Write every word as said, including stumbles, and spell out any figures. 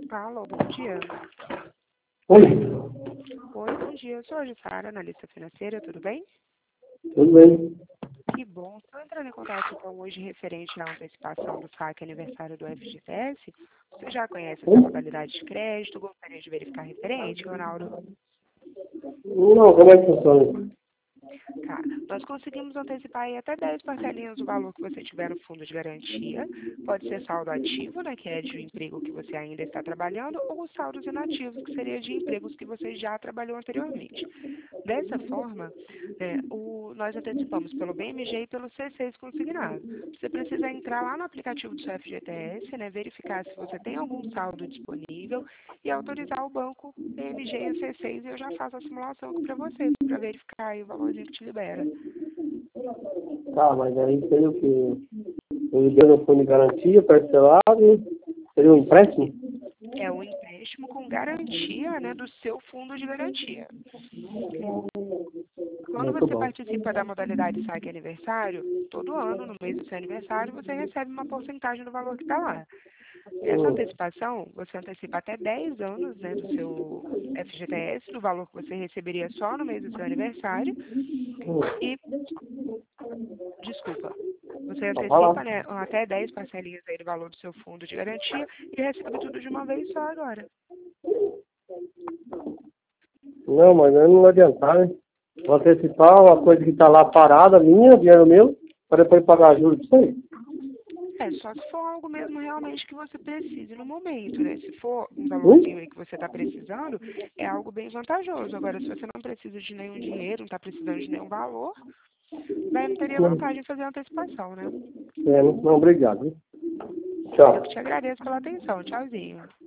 Alô, bom dia. Oi, Oi, bom dia. Eu sou a Jussara, analista financeira, tudo bem? tudo bem? Que bom. Estou entrando em contato então hoje referente à antecipação do saque aniversário do F G T S. Você já conhece essa modalidade de crédito? Gostaria de verificar referente, Ronaldo? Não, como é que funciona? Tá. Nós conseguimos antecipar aí até dez parcelinhas do valor que você tiver no fundo de garantia. Pode ser saldo ativo, né, que é de um emprego que você ainda está trabalhando, ou saldos inativos, que seria de empregos que você já trabalhou anteriormente. Dessa forma, é, o- nós antecipamos pelo B M G e pelo C seis consignado. Você precisa entrar lá no aplicativo do seu F G T S, né, verificar se você tem algum saldo disponível e autorizar o banco B M G e o C seis, e eu já faço a simulação aqui para você, para verificar aí o valorzinho que te libera. Tá, mas aí seria o quê? Eu dei no fundo de garantia, parcelado, seria um empréstimo? É um empréstimo com garantia, né, do seu fundo de garantia. Quando Muito você bom. participa da modalidade saque aniversário, todo ano, no mês do seu aniversário, você recebe uma porcentagem do valor que está lá. Essa Hum, antecipação, você antecipa até dez anos, né, do seu F G T S, do valor que você receberia só no mês do seu aniversário. hum, E, desculpa, você Então, vai lá. antecipa, né, até dez parcelinhas aí do valor do seu fundo de garantia e recebe tudo de uma vez só agora. Não, mas aí não vai adiantar, né? Vou antecipar uma coisa que está lá parada, minha, dinheiro meu, para depois pagar juros pra isso aí. É, só se for algo mesmo realmente que você precise no momento, né? Se for um valorzinho Hum? aí que você está precisando, é algo bem vantajoso. Agora, se você não precisa de nenhum dinheiro, não está precisando de nenhum valor, daí não teria Não, vantagem em fazer a antecipação, né? é, não, não, obrigado. Eu que Tchau. te agradeço pela atenção. Tchauzinho.